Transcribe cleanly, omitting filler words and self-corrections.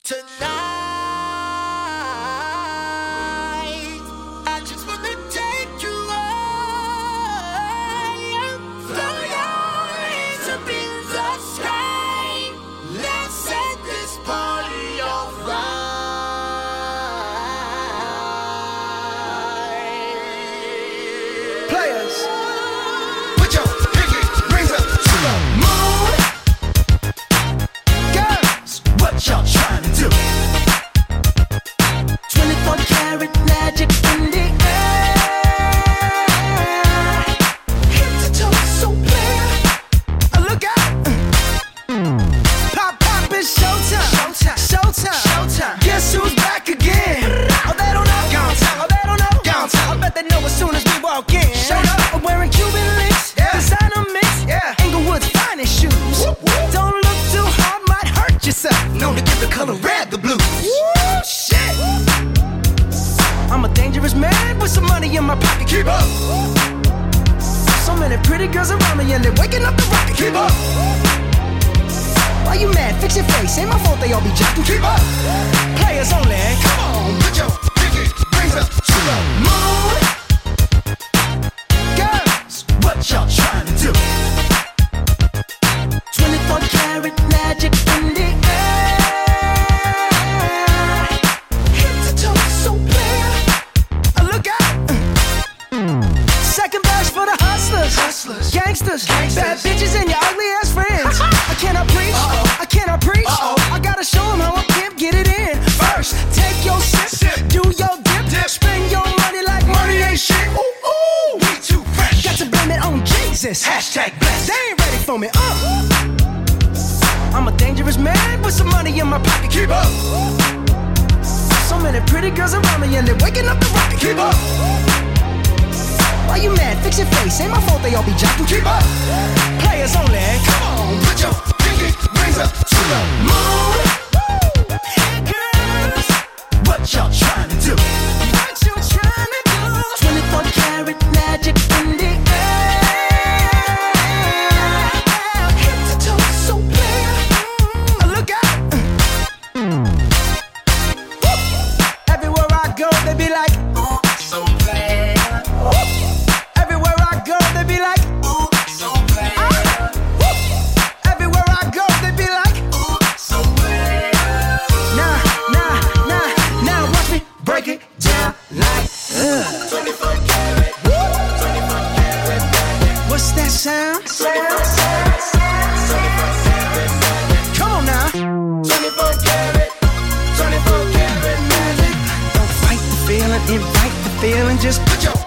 Tonight, I just wanna take you high. Throw your hands up in the sky. Let's set this party on fire. Players, put your pinky rings up to the moon. Girls, what y'all trying to do? 24 karat magic in the air. Head to toe, so clear. Look out! Pop, pop, it's showtime. Showtime. Showtime. Showtime. Guess who's back again? Oh, they don't know. Gone time. Oh, they don't know. Gone time. I bet they know as soon as we walk in. Showed up. I'm wearing Cuban links. Yeah. Designer mix. Yeah. Inglewood's finest shoes. Whoop, whoop. Don't look too hard, might hurt yourself. Known to give the color red the blues. Woo, shit. I'm a dangerous man with some money in my pocket. Keep up. So many pretty girls around me and they're waking up the rocket. Keep up. Why you mad? Fix your face. Ain't my fault they all be jacking. Keep up. Players only. Come on, put your pinky rings up to the moon. Girls, what y'all trying to do? 24 karat magic in the air. Head to toe, so clear. Look out. Second verse for the hustlers. Hustlers. Gangsters. Bad bitches and your ugly ass friends. I cannot preach. I cannot preach. I gotta show them how I pimp get it in. First, take your sip. Do your dip. Spend your money like money ain't shit. Ooh, ooh. We too fresh. Got to blame it on Jesus. Hashtag blessed. They ain't ready for me. I'm a dangerous man with some money in my pocket. Keep up. So many pretty girls around me and they're waking up the rocket. Keep up. Why you mad? Fix your face. Ain't my fault they all be jocking. Keep up. Players only. Come on, put your pinky rings up to the moon. Girls, what y'all trying to do? What you trying to do? 24 karat magic in the air. Head to toe, so clear. Look out. Everywhere I go, they be like, Ooh, so clear. everywhere I go, they be like, Ooh, so clear. everywhere I go, they be like, Ooh, so clear. now, watch me break it down like, 24 karat. 24 karat magic. what's that sound? 24 karat magic. Come on now. 24 karat. 24 karat magic. Don't fight the feeling, invite the feeling, just put your